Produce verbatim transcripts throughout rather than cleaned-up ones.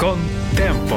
Контемпо.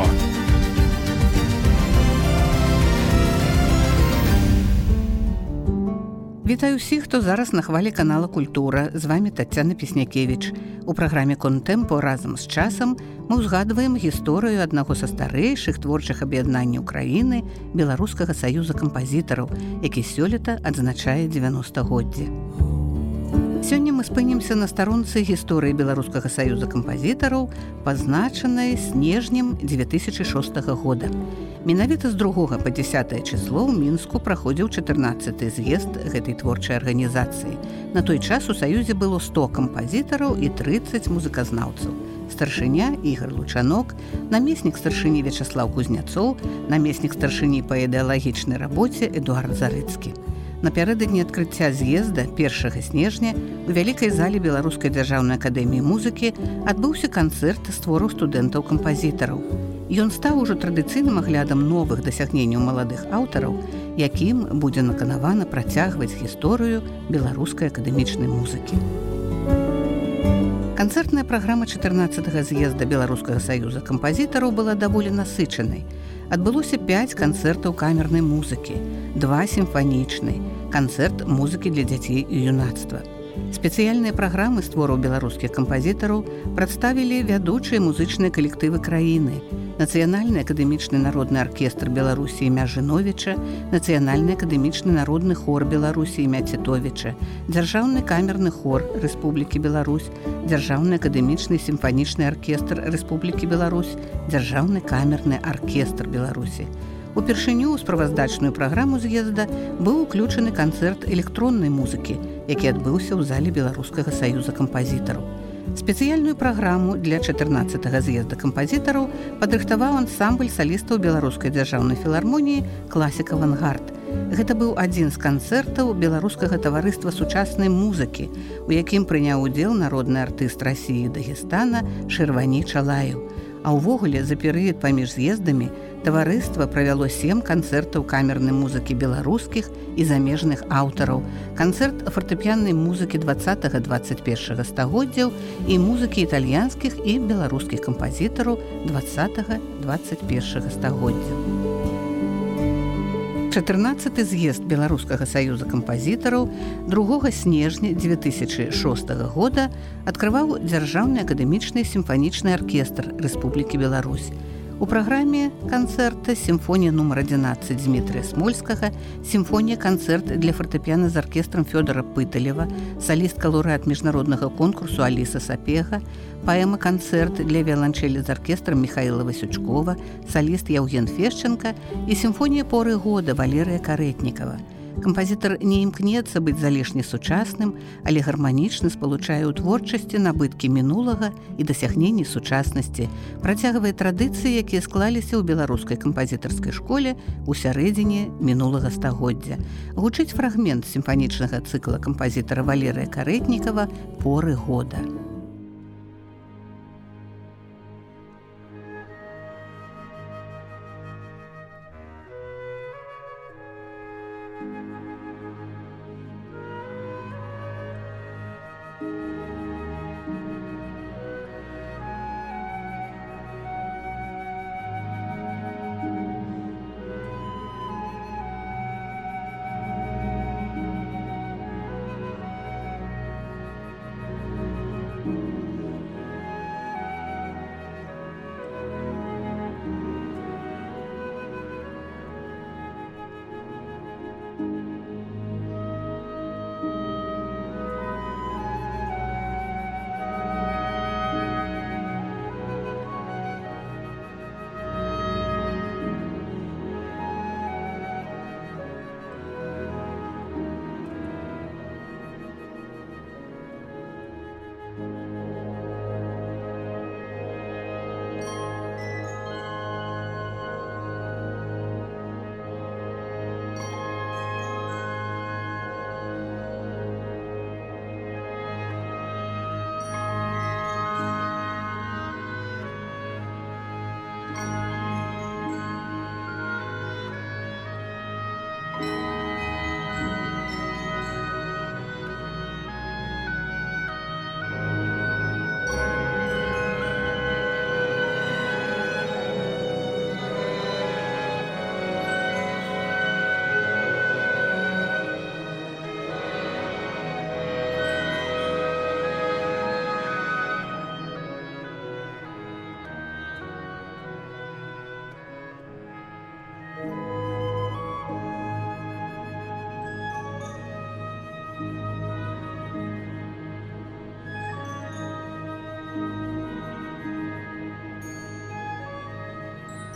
Вітаю ўсіх, хто зараз на хвалі канала Культура. З вами Таццяна Песнякевіч. У праграме «Контемпо» разам з часам мы ўзгадваем гісторыю аднаго са старэйшых творчых аб'яднанняў краіны Беларускага саюза кампазітараў, які сёлета адзначае дзевяностагоддзе. Сёння мы спынімся на старонцы гісторыі Беларускага саюза кампазітараў, пазначанай снежнем дзве тысячы шостага года. Менавіта з другога па дзясятае число ў Мінску праходзіў чатырнаццаты з'езд гэтай творчай арганізацыі. На той час у саюзе было сто кампазітараў і трыццаць музыказнаўцаў. Старшыня Ігар Лучанок, намеснік старшыні Вячаслаў Кузняцоў, намеснік старшыні па ідэалагічнай рабоце Эдуард Зарыцкі. Напярэдадні адкрыцця з'езда першага снежня у вялікай зале Беларускай дзяржаўнай акадэміі музыкі адбыўся канцэрт з твораў студэнтаў-кампазітараў. Ён стаў ужо традыцыйным аглядам новых дасягненняў маладых аўтараў, якім будзе наканавана працягваць гісторыю беларускай акадэмічнай музыкі. Канцэртная праграма чатырнаццатага з'езда Беларускага саюза кампазітараў была даволі насычанай. Адбылося пяць канцэртаў камернай музыкі, два сімфанічнай, канцэрт музыкі для дзяцей і юнацтва. Спецыяльныя праграмы з твораў беларускіх кампазітараў прадставілі вядучыя музычныя калектывы краіны: Нацыянальны акадэмічны народны аркестр Беларусі імя Жыновіча, Нацыянальны акадэмічны народны хор Беларусі імя Цітовіча, Дзяржаўны камерны хор Рэспублікі Беларусь, Дзяржаўны акадэмічны сімфанічны аркестр Рэспублікі Беларусь, Дзяржаўны камерны аркестр Беларусі. Упершыню ў справаздачную праграму з'езда быў уключаны канцэрт электроннай музыкі, які адбыўся ў зале Беларускага саюза кампазітараў. Спецыяльную праграму для чатырнаццатага з'езда кампазітараў падрыхтаваў ансамбль салістаў Беларускай дзяржаўнай філармоніі «Класік авангард». Гэта быў адзін з канцэртаў Беларускага таварыства сучаснай музыкі, у якім прыняў удзел народны артыст Расіі і Дагестана Шырвані Чалаеў. А ўвогуле, за перыяд паміж з'ездамі таварыства правяло сем канцэртаў камернай музыкі беларускіх і замежных аўтараў, канцэрт фартэпіяннай музыкі дваццатага - дваццаць першага стагоддзяў і музыкі італьянскіх і беларускіх кампазітараў дваццатага - дваццаць першага стагоддзяў. чатырнаццаты з'езд Беларускага саюза кампазітараў другога снежня дзве тысячы шостага года адкрываў Дзяржаўны акадэмічны сімфанічны аркестр Рэспублікі Беларусь. У праграме канцэрта сімфонія нумар адзінаццаць Дмітрыя Смольскага, сімфонія-канцэрт для фартэпіяна з аркестрам Фёдора Пыталева, салістка-лаўрэат міжнароднага конкурсу Аліса Сапега, паэма-канцэрт для віяланчэлі з аркестрам Міхаіла Васючкова, саліст Яўген Фешченка і сімфонія поры года Валерыя Карэтнікава. Кампазітар не імкнецца быць залішне сучасным, але гарманічна спалучае ў творчасці набыткі мінулага і дасягненні сучаснасці, працягвае традыцыі, якія склаліся ў беларускай кампазітарскай школе ў сярэдзіне мінулага стагоддзя. Гучыць фрагмент сімфанічнага цыкла кампазітара Валерыя Карэтнікава «Поры года».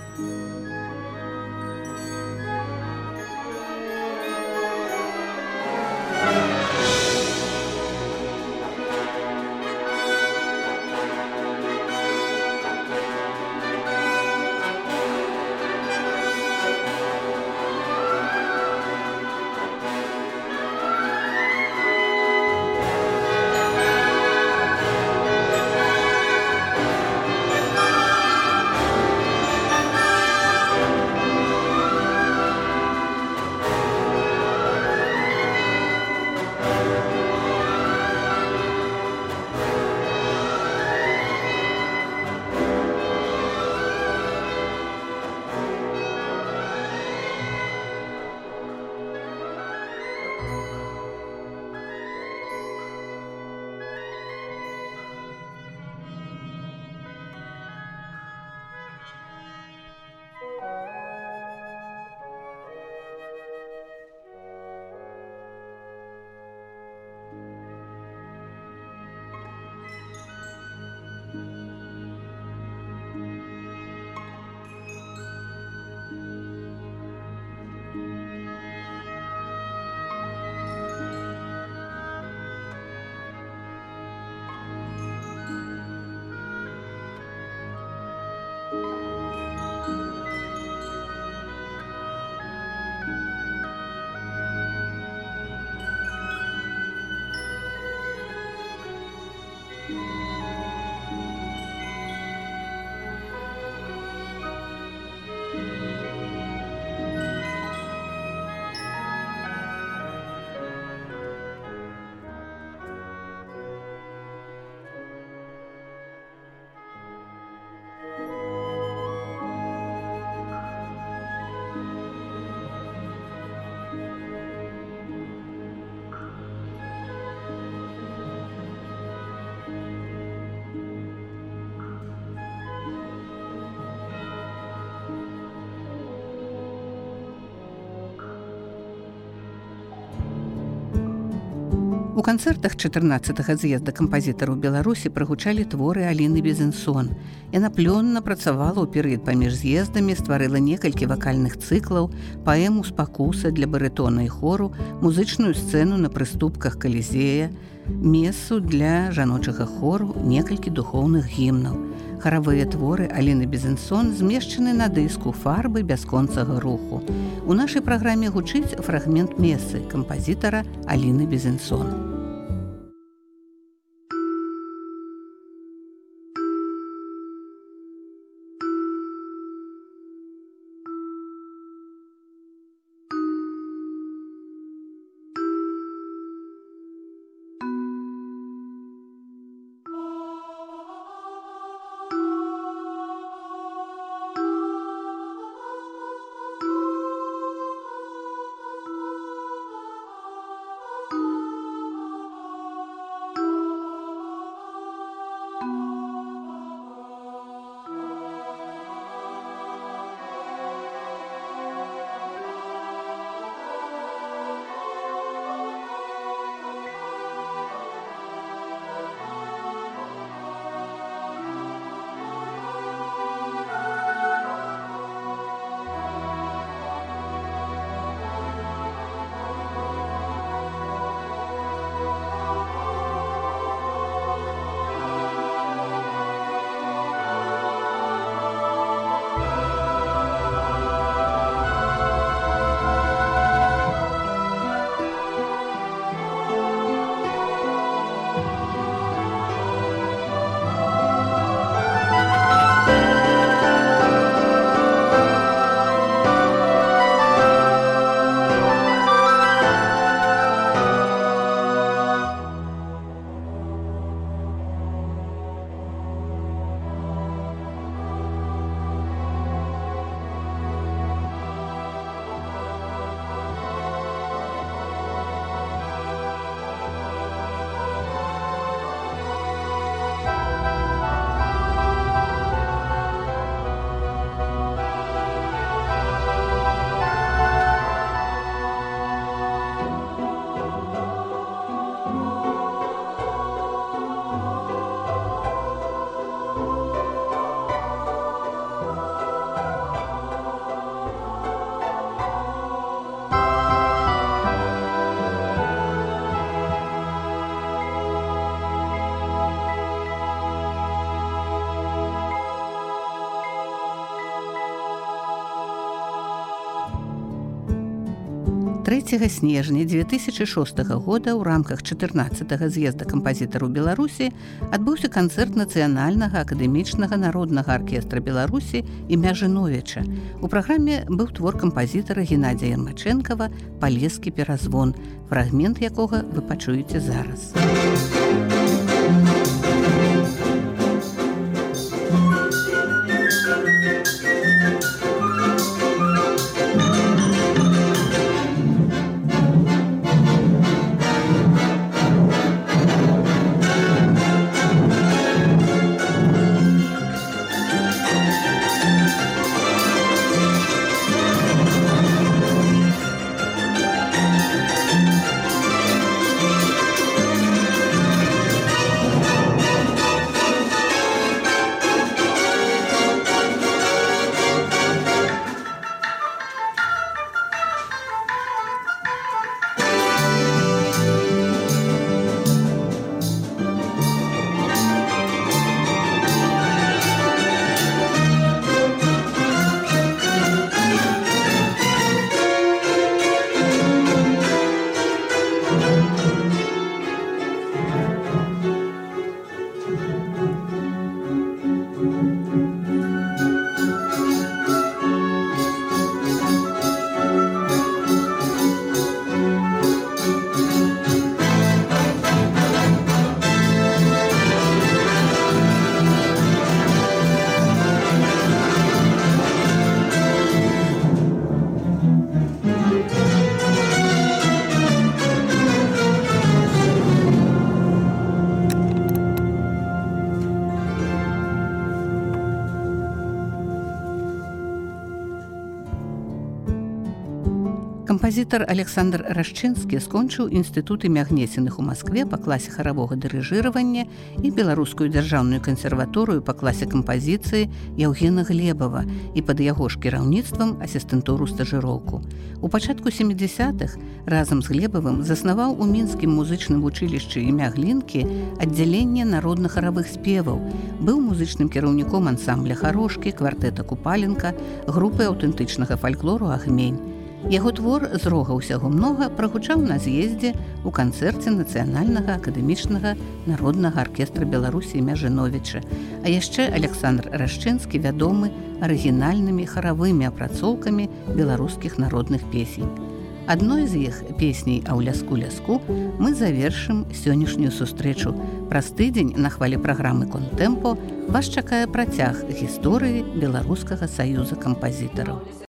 У канцэртах чатырнаццатага з'езда кампазітараў Беларусі прагучалі творы Аліны Безенсон. Яна плённа працавала ў перыяд паміж з'ездамі, стварыла некалькі вакальных цыклаў, паэму «Спакуса» для барытона і хору, музычную сцэну на прыступках Калізея, месу для жаночага хору, некалькі духоўных гімнаў. Харавыя творы Аліны Безенсон змешчаны на дыску «Фарбы бясконцага руху». У нашай праграме гучыць фрагмент месы кампазітара Аліны Безенсон. трэцяга снежня дзве тысячы шостага года ў рамках чатырнаццатага з'езда кампазітараў Беларусі адбыўся канцэрт Нацыянальнага акадэмічнага народнага аркестра Беларусі імя Жыновіча. У праграме быў твор кампазітара Геннадзія Ярмачэнкава «Палескі перазвон», фрагмент якога вы пачуеце зараз. Кампазітар Александр Рашчынскі скончыў інстытут імя Гнесіных у Маскве па класе харавога дырыжыравання і Беларускую дзяржаўную кансерваторыю па класе кампазіцыі Яўгена Глебава і пад яго ж кіраўніцтвам асістэнтуру стажыроўку. У пачатку сямідзясятых разам з Глебавым заснаваў у мінскім музычным вучылішчы імя Глінкі аддзяленне народна-харавых спеваў, быў музычным кіраўніком ансамбля «Харошкі», квартэта «Купаленка», групы аўтэнтычнага фальклору «Агмень». Яго твор «З рога ўсяго многа» прагучаў на з'ездзе ў канцэрце Нацыянальнага акадэмічнага народнага аркестра Беларусі імя Жыновіча. А яшчэ Александр Рашчынскі вядомы арыгінальнымі харавымі апрацоўкамі беларускіх народных песень. Адной з іх, песняй «А ў ляску-ляску», мы завершым сённяшнюю сустрэчу. Праз тыдзень на хвалі праграмы «Контэмпо» вас чакае працяг гісторыі Беларускага саюза кампазітараў.